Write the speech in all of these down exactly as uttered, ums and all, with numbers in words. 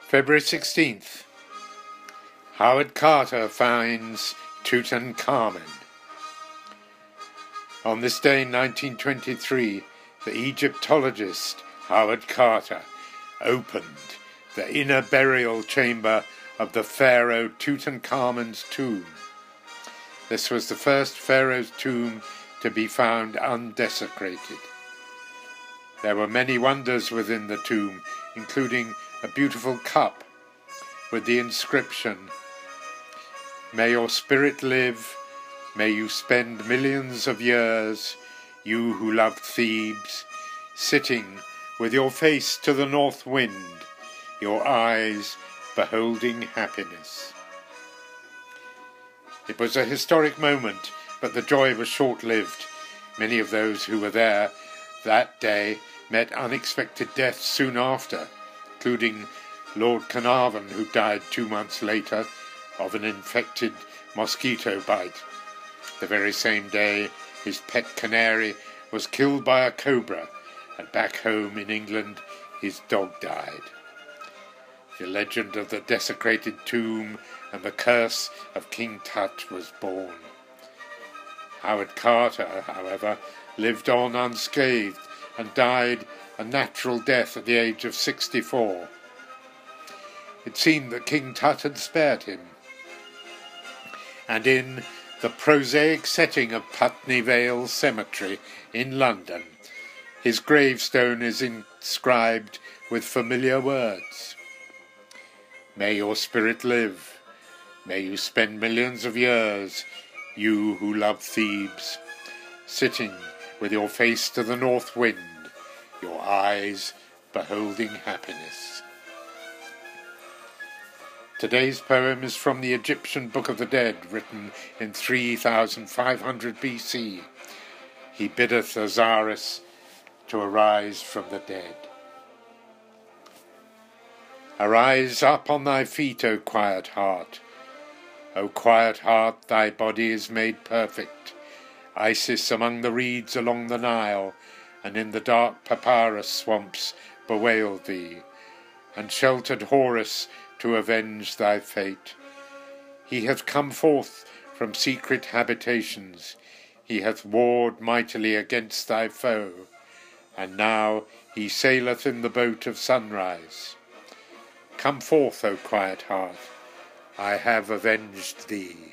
February sixteenth. Howard Carter finds Tutankhamun. On this day in nineteen twenty-three, the Egyptologist Howard Carter opened the inner burial chamber of the pharaoh Tutankhamun's tomb. This was the first pharaoh's tomb to be found undesecrated. There were many wonders within the tomb, including a beautiful cup with the inscription, "May your spirit live, may you spend millions of years, you who loved Thebes, sitting with your face to the north wind, your eyes beholding happiness." It was a historic moment, but the joy was short-lived. Many of those who were there that day met unexpected death soon after, including Lord Carnarvon, who died two months later of an infected mosquito bite. The very same day, his pet canary was killed by a cobra, and back home in England, his dog died. The legend of the desecrated tomb and the curse of King Tut was born. Howard Carter, however, lived on unscathed and died a natural death at the age of sixty-four. It seemed that King Tut had spared him, and in the prosaic setting of Putney Vale Cemetery in London, his gravestone is inscribed with familiar words. "May your spirit live, may you spend millions of years, you who love Thebes, sitting with your face to the north wind, your eyes beholding happiness." Today's poem is from the Egyptian Book of the Dead, written in three thousand five hundred B C. He biddeth Osiris to arise from the dead. Arise up on thy feet, O quiet heart. O quiet heart, thy body is made perfect. Isis among the reeds along the Nile, and in the dark papyrus swamps bewailed thee, and sheltered Horus to avenge thy fate. He hath come forth from secret habitations, he hath warred mightily against thy foe, and now he saileth in the boat of sunrise. Come forth, O quiet heart, I have avenged thee.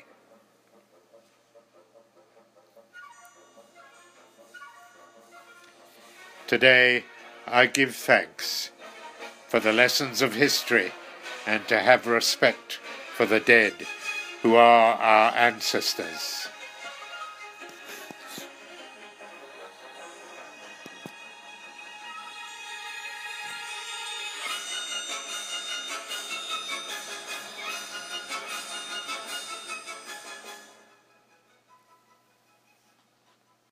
Today I give thanks for the lessons of history and to have respect for the dead who are our ancestors.